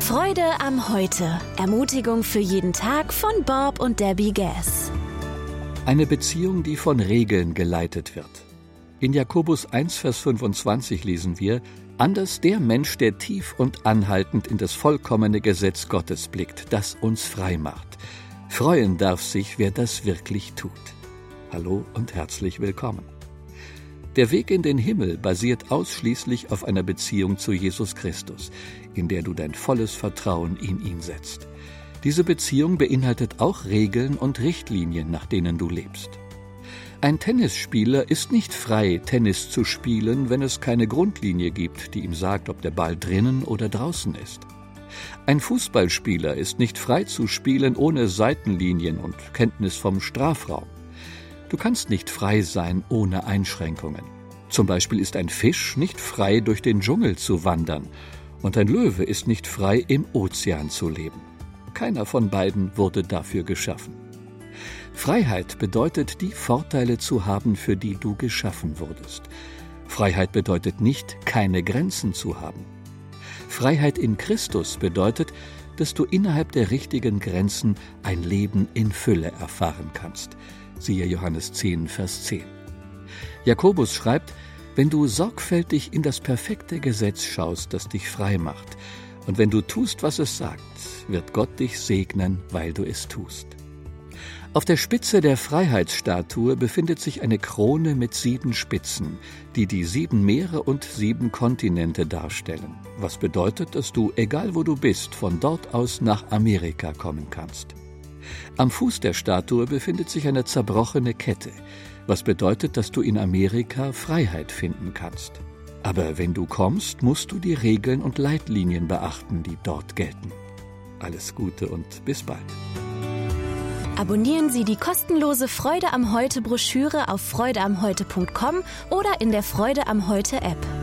Freude am Heute. Ermutigung für jeden Tag von Bob und Debbie Gass. Eine Beziehung, die von Regeln geleitet wird. In Jakobus 1, Vers 25 lesen wir: Anders der Mensch, der tief und anhaltend in das vollkommene Gesetz Gottes blickt, das uns frei macht. Freuen darf sich, wer das wirklich tut. Hallo und herzlich willkommen. Der Weg in den Himmel basiert ausschließlich auf einer Beziehung zu Jesus Christus, in der du dein volles Vertrauen in ihn setzt. Diese Beziehung beinhaltet auch Regeln und Richtlinien, nach denen du lebst. Ein Tennisspieler ist nicht frei, Tennis zu spielen, wenn es keine Grundlinie gibt, die ihm sagt, ob der Ball drinnen oder draußen ist. Ein Fußballspieler ist nicht frei zu spielen ohne Seitenlinien und Kenntnis vom Strafraum. Du kannst nicht frei sein ohne Einschränkungen. Zum Beispiel ist ein Fisch nicht frei, durch den Dschungel zu wandern, und ein Löwe ist nicht frei, im Ozean zu leben. Keiner von beiden wurde dafür geschaffen. Freiheit bedeutet, die Vorteile zu haben, für die du geschaffen wurdest. Freiheit bedeutet nicht, keine Grenzen zu haben. Freiheit in Christus bedeutet, dass du innerhalb der richtigen Grenzen ein Leben in Fülle erfahren kannst. Siehe Johannes 10, Vers 10. Jakobus schreibt: Wenn du sorgfältig in das perfekte Gesetz schaust, das dich frei macht, und wenn du tust, was es sagt, wird Gott dich segnen, weil du es tust. Auf der Spitze der Freiheitsstatue befindet sich eine Krone mit 7 Spitzen, die die 7 Meere und 7 Kontinente darstellen, was bedeutet, dass du, egal wo du bist, von dort aus nach Amerika kommen kannst. Am Fuß der Statue befindet sich eine zerbrochene Kette, was bedeutet, dass du in Amerika Freiheit finden kannst. Aber wenn du kommst, musst du die Regeln und Leitlinien beachten, die dort gelten. Alles Gute und bis bald. Abonnieren Sie die kostenlose Freude am Heute Broschüre auf freudeamheute.com oder in der Freude am Heute App.